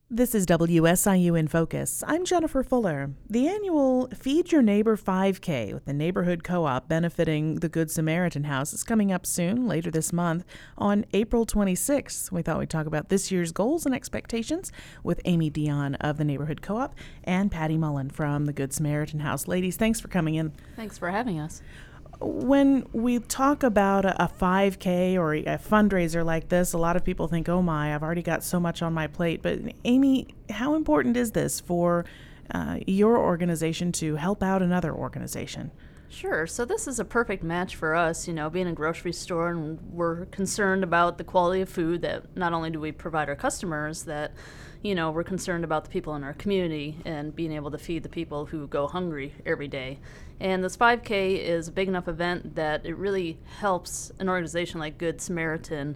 This is WSIU in Focus. I'm Jennifer Fuller. The annual Feed Your Neighbor 5K with the Neighborhood Co-op benefiting the Good Samaritan House is coming up soon, later this month, on April 26th. We thought we'd talk about this year's goals and expectations with Amy Dion of the Neighborhood Co-op and Patty Mullen from the Good Samaritan House. Ladies, thanks for coming in. Thanks for having us. When we talk about a 5K or a fundraiser like this, a lot of people think, oh my, I've already got so much on my plate. But Amy, how important is this for your organization to help out another organization? Sure. So this is a perfect match for us, being a grocery store, and we're concerned about the quality of food that not only do we provide our customers, that, we're concerned about the people in our community and being able to feed the people who go hungry every day. And this 5K is a big enough event that it really helps an organization like Good Samaritan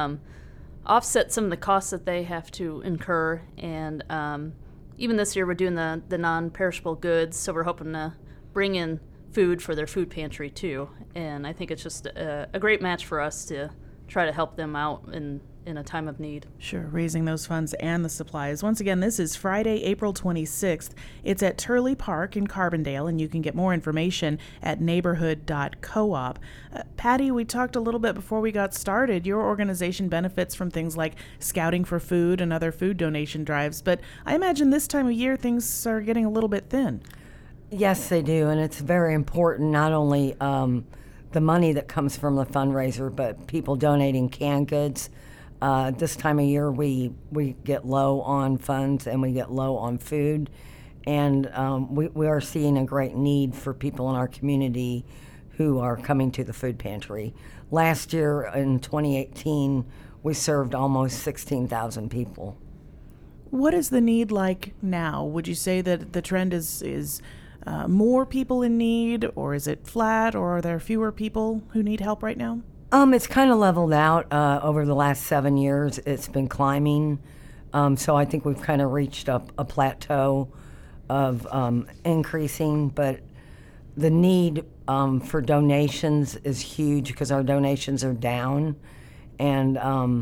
offset some of the costs that they have to incur. And even this year, we're doing the non-perishable goods, so we're hoping to bring in food for their food pantry too. And I think it's just a great match for us to try to help them out in a time of need. Sure, raising those funds and the supplies. Once again, this is Friday, April 26th. It's at Turley Park in Carbondale, and you can get more information at neighborhood.coop. Patty, we talked a little bit before we got started. Your organization benefits from things like scouting for food and other food donation drives, but I imagine this time of year things are getting a little bit thin. Yes, they do, and it's very important, not only the money that comes from the fundraiser, but people donating canned goods. This time of year, we get low on funds and we get low on food, and we are seeing a great need for people in our community who are coming to the food pantry. Last year, in 2018, we served almost 16,000 people. What is the need like now? Would you say that the trend is more people in need, or is it flat, or are there fewer people who need help right now? It's kind of leveled out over the last 7 years. It's been climbing, so I think we've kind of reached a plateau of increasing, but the need for donations is huge because our donations are down, and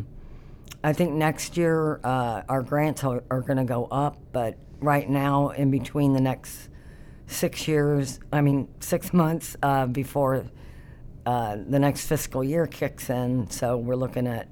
I think next year our grants are going to go up, but right now, in between the next 6 months before the next fiscal year kicks in, so we're looking at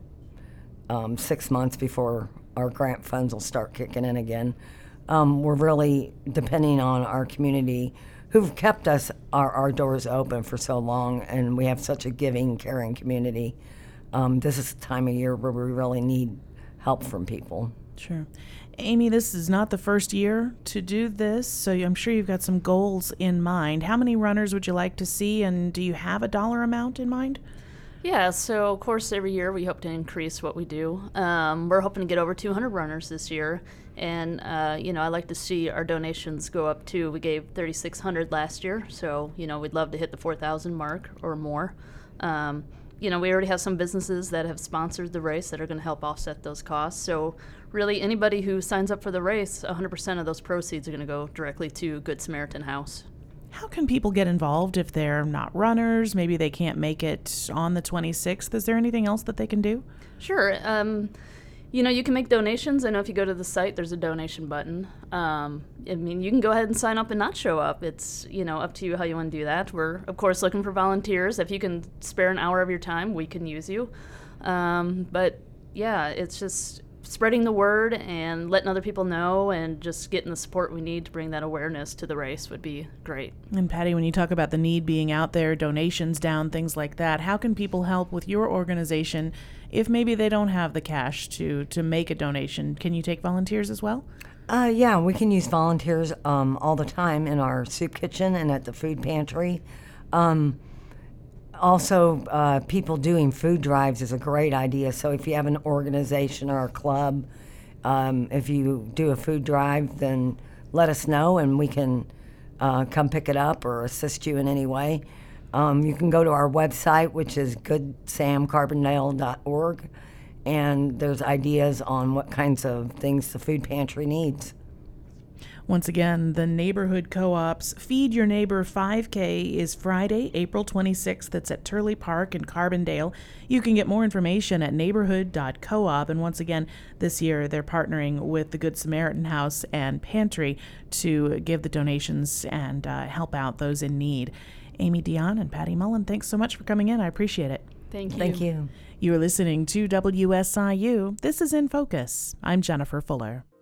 6 months before our grant funds will start kicking in again. We're really depending on our community who've kept our doors open for so long, and we have such a giving, caring community. This is the time of year where we really need help from people. Sure. Amy, this is not the first year to do this, so I'm sure you've got some goals in mind. How many runners would you like to see, and do you have a dollar amount in mind? Yeah, so of course every year we hope to increase what we do. We're hoping to get over 200 runners this year, and I like to see our donations go up too. We gave 3,600 last year, so we'd love to hit the 4,000 mark or more. We already have some businesses that have sponsored the race that are going to help offset those costs. So really anybody who signs up for the race, 100% of those proceeds are going to go directly to Good Samaritan House. How can people get involved if they're not runners? Maybe they can't make it on the 26th. Is there anything else that they can do? Sure. You can make donations. I know if you go to the site, there's a donation button. You can go ahead and sign up and not show up. It's, up to you how you want to do that. We're, of course, looking for volunteers. If you can spare an hour of your time, we can use you. But, yeah, it's just spreading the word and letting other people know and just getting the support we need to bring that awareness to the race would be great. And Patty, when you talk about the need being out there, donations down, things like that, how can people help with your organization if maybe they don't have the cash to make a donation? Can you take volunteers as well? Yeah, we can use volunteers all the time in our soup kitchen and at the food pantry. Also, people doing food drives is a great idea. So if you have an organization or a club, if you do a food drive, then let us know and we can come pick it up or assist you in any way. You can go to our website, which is goodsamcarbondale.org, and there's ideas on what kinds of things the food pantry needs. Once again, the Neighborhood Co-op's Feed Your Neighbor 5K is Friday, April 26th. That's at Turley Park in Carbondale. You can get more information at neighborhood.coop. And once again, this year they're partnering with the Good Samaritan House and Pantry to give the donations and help out those in need. Amy Dion and Patty Mullen, thanks so much for coming in. I appreciate it. Thank you. Thank you. You're listening to WSIU. This is In Focus. I'm Jennifer Fuller.